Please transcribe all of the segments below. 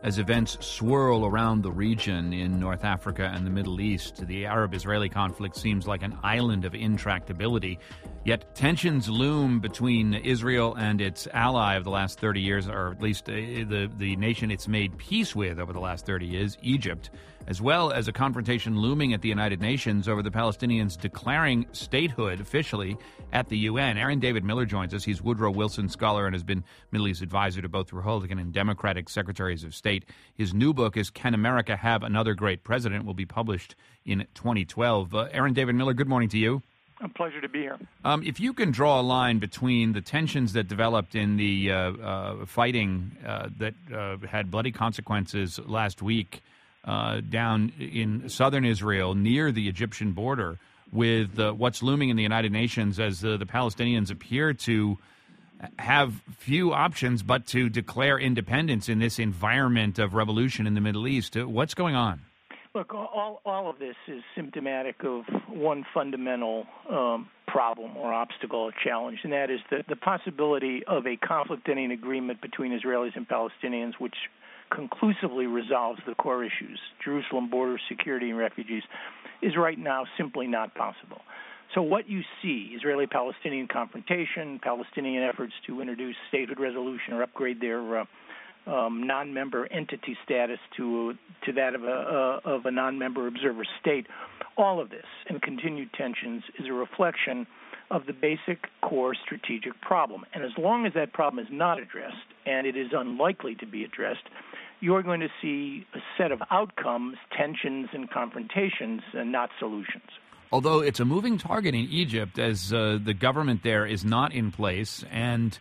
as events swirl around the region in North Africa and the Middle East. The Arab-Israeli conflict seems like an island of intractability, yet tensions loom between Israel and its ally of the last 30 years, or at least the nation it's made peace with over the last 30 years, Egypt, as well as a confrontation looming at the United Nations over the Palestinians declaring statehood officially at the UN. Aaron David Miller joins us. He's Woodrow Wilson Scholar and has been Middle East advisor to both Republican and Democratic secretaries of state. His new book is Can America Have Another Great President? Will be published in 2012. Aaron David Miller, good morning to you. A pleasure to be here. If you can draw a line between the tensions that developed in the fighting that had bloody consequences last week down in southern Israel near the Egyptian border with what's looming in the United Nations as the Palestinians appear to have few options but to declare independence in this environment of revolution in the Middle East. What's going on? Look, all of this is symptomatic of one fundamental problem or obstacle or challenge, and that is the possibility of a conflict-ending agreement between Israelis and Palestinians, which conclusively resolves the core issues, Jerusalem border security and refugees, is right now simply not possible. So what you see, Israeli-Palestinian confrontation, Palestinian efforts to introduce statehood resolution or upgrade their non-member entity status to that of a non-member observer state, all of this and continued tensions is a reflection of the basic core strategic problem. And as long as that problem is not addressed, and it is unlikely to be addressed, you're going to see a set of outcomes, tensions, and confrontations, and not solutions. Although it's a moving target in Egypt, as the government there is not in place, and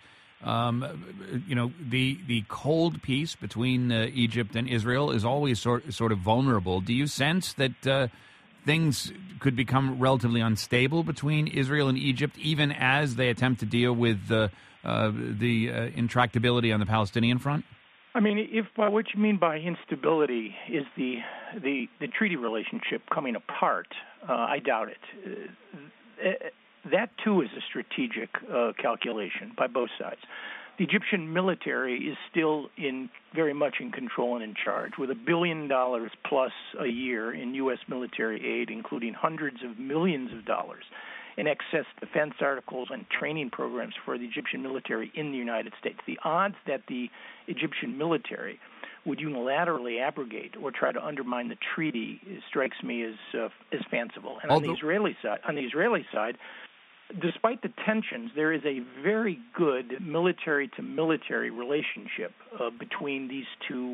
the cold peace between Egypt and Israel is always sort of vulnerable. Do you sense that things could become relatively unstable between Israel and Egypt, even as they attempt to deal with the intractability on the Palestinian front? I mean, if by what you mean by instability is the treaty relationship coming apart, I doubt it. That, too, is a strategic calculation by both sides. The Egyptian military is still very much in control and in charge, with $1 billion plus a year in U.S. military aid, including hundreds of millions of dollars in excess defense articles and training programs for the Egyptian military in the United States. The odds that the Egyptian military would unilaterally abrogate or try to undermine the treaty strikes me as fanciful. And on the Israeli side, despite the tensions, there is a very good military-to-military relationship between these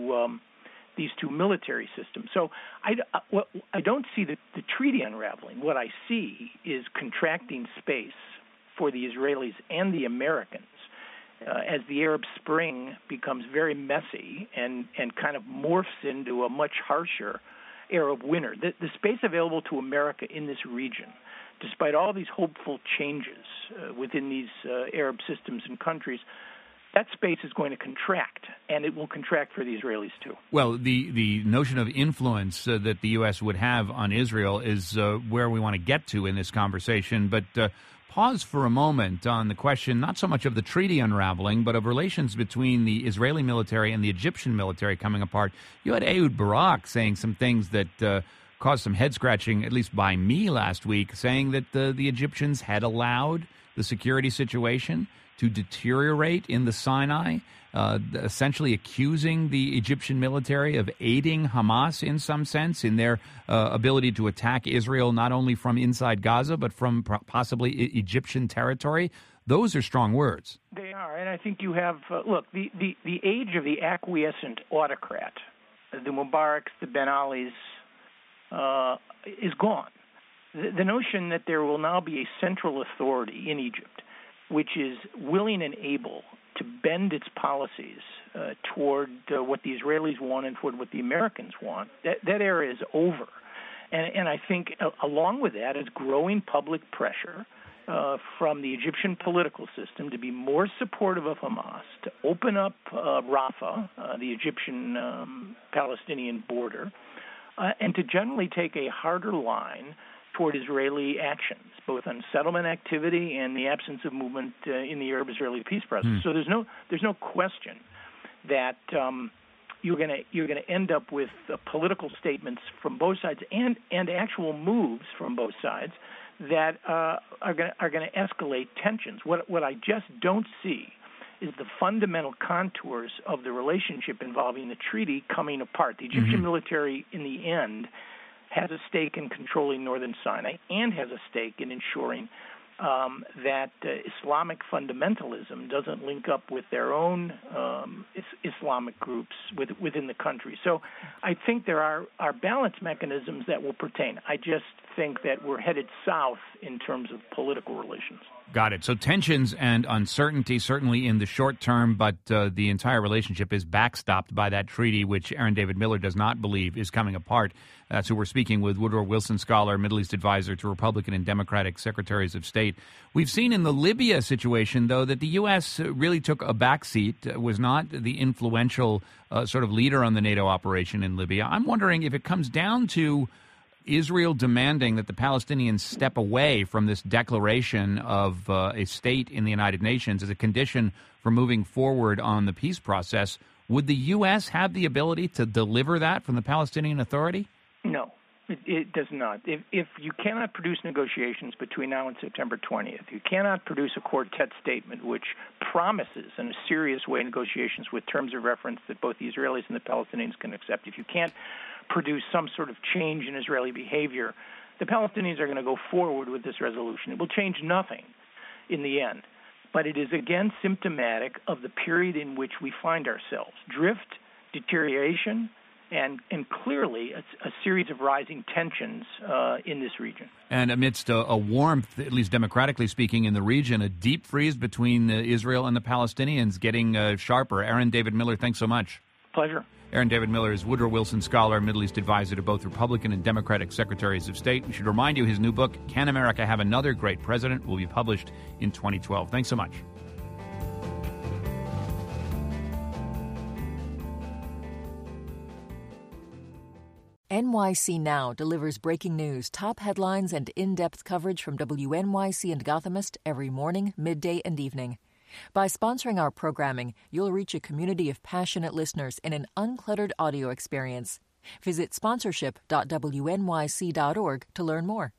two military systems. So I don't see the treaty unraveling. What I see is contracting space for the Israelis and the Americans as the Arab Spring becomes very messy and kind of morphs into a much harsher Arab winter. The space available to America in this region, despite all these hopeful changes within these Arab systems and countries, that space is going to contract, and it will contract for the Israelis, too. Well, the notion of influence that the U.S. would have on Israel is where we want to get to in this conversation. But pause for a moment on the question, not so much of the treaty unraveling, but of relations between the Israeli military and the Egyptian military coming apart. You had Ehud Barak saying some things that caused some head-scratching, at least by me last week, saying that the Egyptians had allowed the security situation to deteriorate in the Sinai, essentially accusing the Egyptian military of aiding Hamas in some sense in their ability to attack Israel not only from inside Gaza but from possibly Egyptian territory. Those are strong words. They are, and I think you have, look, the age of the acquiescent autocrat, the Mubaraks, the Ben Alis, is gone. The notion that there will now be a central authority in Egypt which is willing and able to bend its policies toward what the Israelis want and toward what the Americans want, that era is over. And I think along with that is growing public pressure from the Egyptian political system to be more supportive of Hamas, to open up Rafah, the Egyptian-Palestinian border, and to generally take a harder line toward Israeli actions, both on settlement activity and the absence of movement in the Arab-Israeli peace process. So there's no question that you're going to end up with political statements from both sides and actual moves from both sides that are going to escalate tensions. What I just don't see is the fundamental contours of the relationship involving the treaty coming apart. The Egyptian military, in the end, has a stake in controlling northern Sinai and has a stake in ensuring that Islamic fundamentalism doesn't link up with their own Islamic groups within the country. So I think there are balance mechanisms that will pertain. I just think that we're headed south in terms of political relations. Got it. So tensions and uncertainty, certainly in the short term, but the entire relationship is backstopped by that treaty, which Aaron David Miller does not believe is coming apart. That's who we're speaking with, Woodrow Wilson Scholar, Middle East advisor to Republican and Democratic secretaries of state. We've seen in the Libya situation, though, that the U.S. really took a backseat, was not the influential sort of leader on the NATO operation in Libya. I'm wondering if it comes down to Israel demanding that the Palestinians step away from this declaration of a state in the United Nations as a condition for moving forward on the peace process. Would the U.S. have the ability to deliver that from the Palestinian Authority? No, it does not. If you cannot produce negotiations between now and September 20th, you cannot produce a quartet statement which promises in a serious way negotiations with terms of reference that both the Israelis and the Palestinians can accept, if you can't produce some sort of change in Israeli behavior, the Palestinians are going to go forward with this resolution. It will change nothing in the end. But it is, again, symptomatic of the period in which we find ourselves. Drift, deterioration, and clearly a series of rising tensions in this region. And amidst a warmth, at least democratically speaking, in the region, a deep freeze between Israel and the Palestinians getting sharper. Aaron David Miller, thanks so much. Pleasure. Aaron David Miller is Woodrow Wilson Scholar, Middle East advisor to both Republican and Democratic secretaries of state. We should remind you his new book, Can America Have Another Great President?, will be published in 2012. Thanks so much. NYC Now delivers breaking news, top headlines, and in-depth coverage from WNYC and Gothamist every morning, midday, and evening. By sponsoring our programming, you'll reach a community of passionate listeners in an uncluttered audio experience. Visit sponsorship.wnyc.org to learn more.